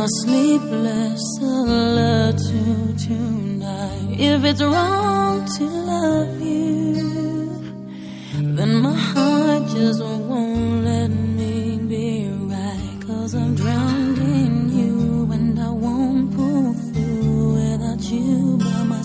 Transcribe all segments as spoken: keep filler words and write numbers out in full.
my sleepless solitude tonight. If it's wrong to love you, then my heart just won't let me be right. 'Cause I'm drowned in you and I won't pull through without you by my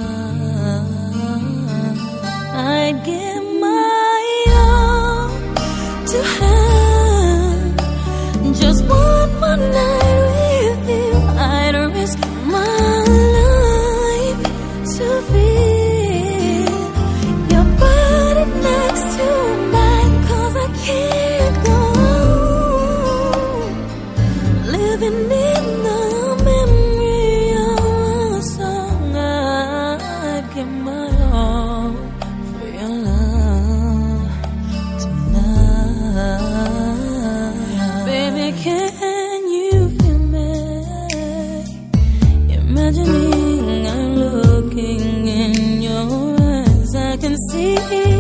side. I'd give my all to have just one more night with you. I'd risk my life to feel your body next to mine. 'Cause I can't go on living in the memory of a song. I'd give my all for your love tonight. Baby, can you feel me? Imagining I'm looking in your eyes, I can see